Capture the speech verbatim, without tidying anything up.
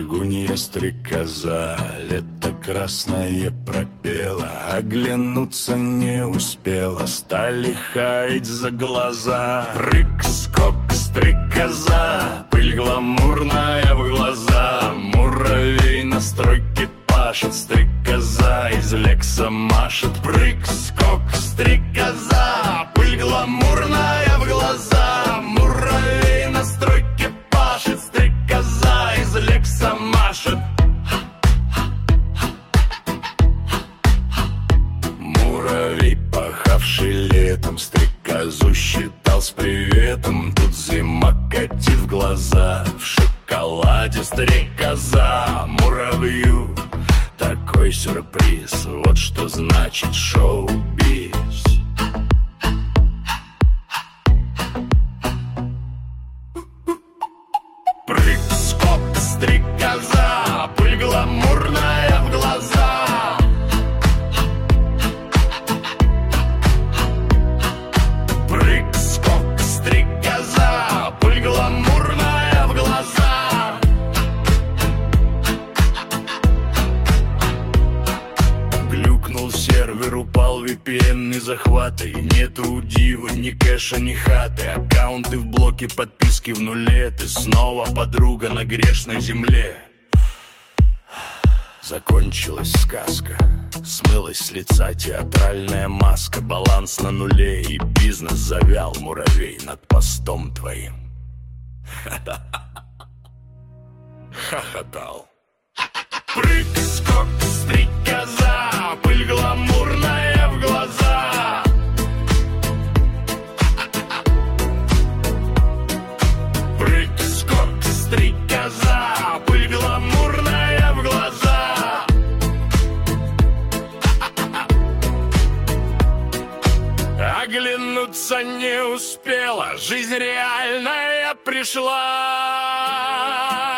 Прыгунья стрекоза, лето красное пропела, оглянуться не успела, стали хаять за глаза. Прыг-скок, стрекоза, пыль гламурная в глаза. Муравей на стройке пашет, стрекоза из лекса машет. Прыг-скок, стрекоза, пыль гламурная в глаза. Муравей на стройке пашет, стрекоза из лекса машет. Муравей, пахавший летом, стрекозу считал с приветом. Тут зима катит в глаза, в шоколаде стрекоза. Муравью такой сюрприз, вот что значит шоу-биз. Прыг-скок, стрекоза, пыль гламурная в глаза. Прыг-скок, стрекоза, пыль гламурная в глаза. Глюкнул сервер, упал ви пи эн и захваты. И нету дива, ни кэша, ни хаты. Аккаунты в блоке, подписки в нуле. Ты снова подруга на грешной земле. Закончилась сказка, смылась с лица театральная маска. Баланс на нуле и бизнес завял, муравей над постом твоим хохотал. Прыг-скок, стрекоза, пыль гламурная в глаза. Прыг-скок, стрекоза, пыль гламурная в глаза. Оглянуться не успела, жизнь реальная пришла.